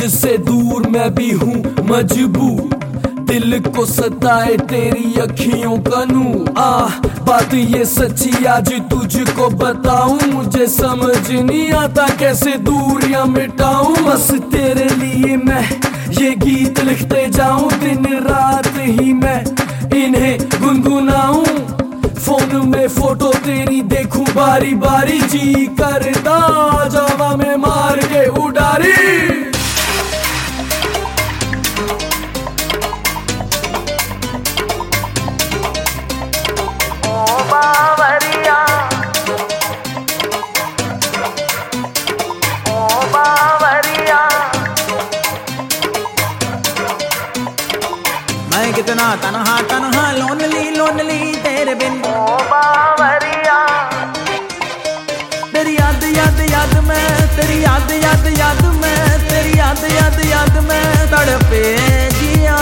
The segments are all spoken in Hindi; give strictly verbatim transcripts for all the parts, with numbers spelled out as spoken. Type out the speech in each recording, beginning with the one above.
तुझसे दूर मैं भी हूँ मजबूर, दिल को सताए तेरी अखियों का नूर। आ बात ये सच्ची आज तुझको बताऊं, मुझे समझ नहीं आता कैसे दूरियां मिटाऊं। बस तेरे लिए मैं ये गीत लिखते जाऊं, दिन रात ही मैं इन्हें गुनगुनाऊं। फोन में फोटो तेरी देखूं बारी बारी, जी करता जावा में मार के उडारी। मैं कितना तन्हा तन्हा लोनली लोनली तेरे बिन ओ बावरिया। तेरी याद याद याद में, तेरी याद याद याद में, तेरी याद याद याद में तड़पे जिया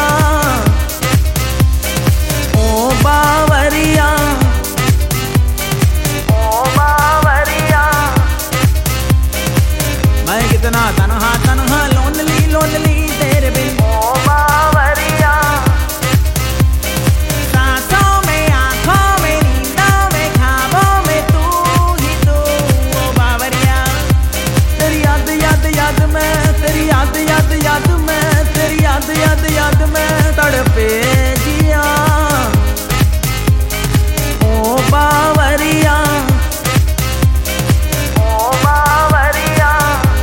ओ बावरिया, ओ बावरिया। मैं कितना तन्हा तन्हा लोनली लोनली तेरे बिन ओ बावरिया। याद याद में तड़पे जिया ओ बावरिया, ओ बावरिया।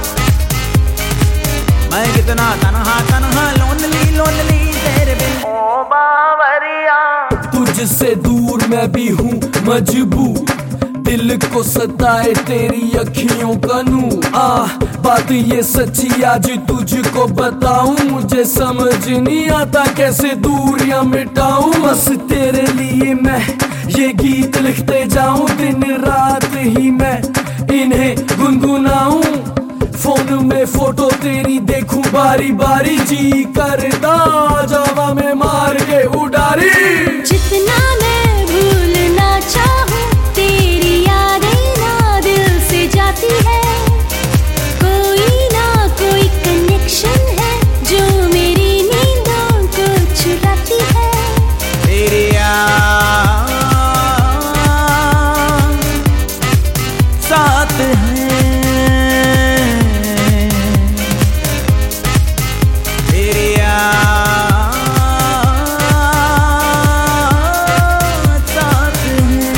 मैं कितना तन्हा तन्हा लोनली लोनली तेरे बिन ओ बावरिया। तुझसे दूर मैं भी हूँ मजबूर, दिल को सताए तेरी अखियों का नूर। आ बात ये सच्ची आज तुझको बताऊं, मुझे समझ नहीं आता कैसे दूरियां मिटाऊं। बस तेरे लिए मैं ये गीत लिखते जाऊं, दिन रात ही मैं इन्हें गुनगुनाऊं। फोन में फोटो तेरी देखूं बारी बारी, जी करता जावा में मार के उडारी। जितना मैं भूलना चाहूं तेरी यादें ना दिल से जाती है। कोई ना कोई कनेक्शन है जो मेरी नींदों को चुराती है। तेरी याद साथ है, तेरी याद साथ है।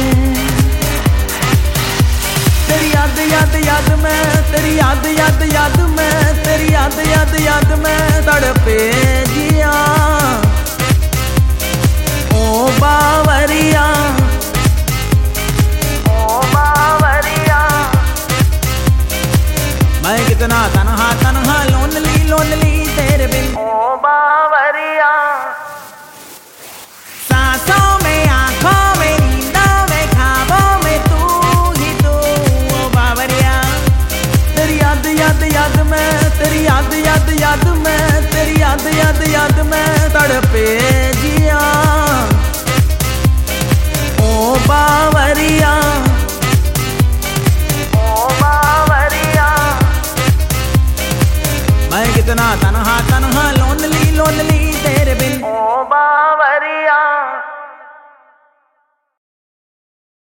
तेरी याद याद याद में, तेरी याद याद याद में, तेरी याद याद याद में तड़पे जिया ओ बावरिया, ओ बावरिया। मैं कितना तन्हा तन्हा लोनली लोनली तेरे बिन ओ बावरिया। सांसों में आंखों में नींदों में ख्वाबों में तू ही तू ओ बावरिया। तेरी याद याद याद में, तेरी याद याद याद में, तेरी याद याद याद में तड़पे जिया ओ बावरिया, ओ बावरिया। मैं कितना तन्हा तन्हा लोनली लोनली तेरे बिन